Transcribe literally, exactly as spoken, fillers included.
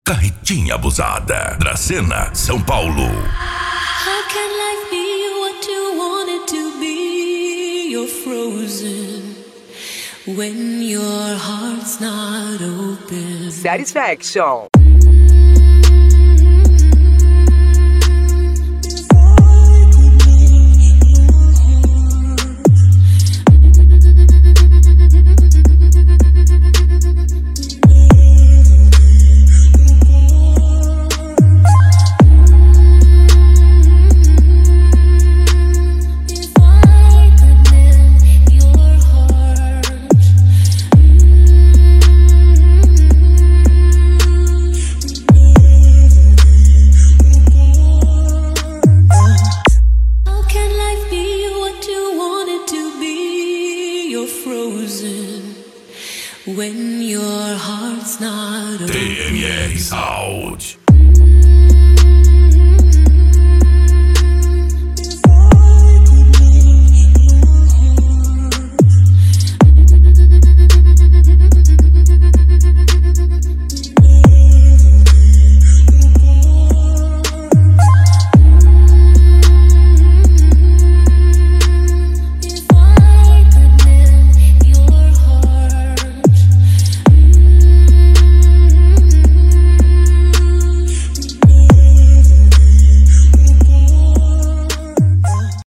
Carretinha Abusada, Dracena, São Paulo. How can life be what you want it to be? You're frozen when your heart's not open. Satisfaction. When your heart's not open. T M R Sound.